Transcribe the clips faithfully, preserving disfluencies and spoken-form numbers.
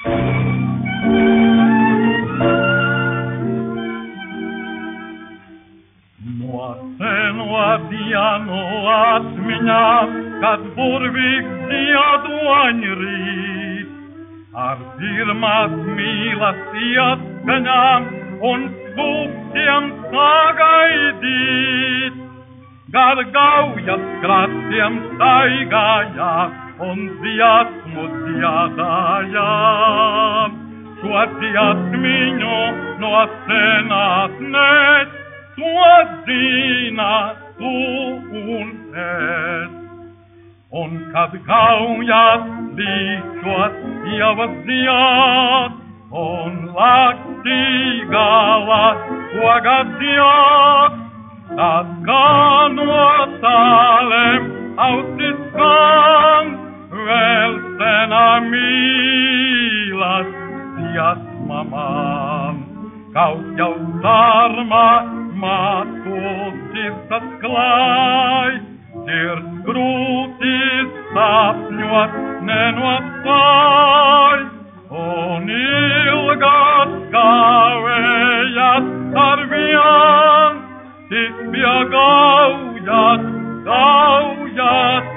No senua dienu atmiņās, kad burvīgs ziedoņi rīt, ar pirmās mīlas ieskaņām un spūkstiem sagaidīt. Gar gaujas krastiem staigājām un dziesmu dziedājām. Šo dziesmiņu no senās nes, to zina tu un es. Un kad gaujas līčos ievas dzied, un laktīgālās ogas dzied, tad kā no tālēm ausis skan, vēl senā mīlas dziesma man. Kaut jau sarmā mātu sirds atklāj, sirds grūtis sapņot nenopstāj, un ilgas kavējas ar vien, tik pie gaujas, gaujas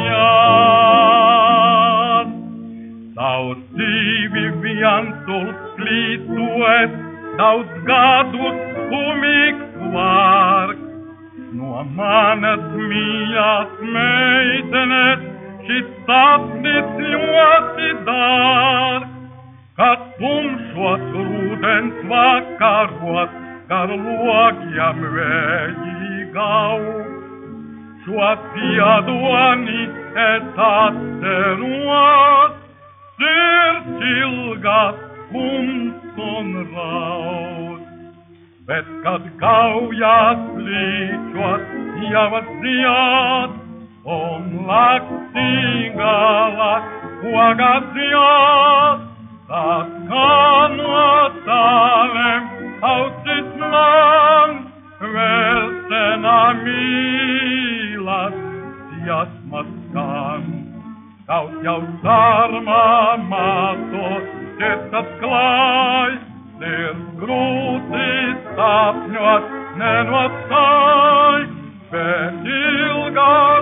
vien. Savu dzīvi vientuls klītojas, daudz gadus skumīgs vārks. No manas mīļās meitenes šis sapnis ļoti dārgs, kad tumšos rudens vakaros gar logiem vēji gauk. Šo ziedoni es atceros, sirds ilgas kungs un raud. Bet kad gaujās līčos ievas dzied, un laktīgālās ogas dzied, tad kā no tālēm ausis man, vēl senā mīlas dziesma skan. Kaut jau sarmā mātu sirds atklāj, sirds grūtis sapņot nenopstāj, bet ilgās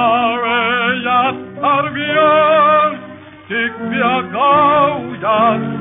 kavējas ar vien, tik pie gaujas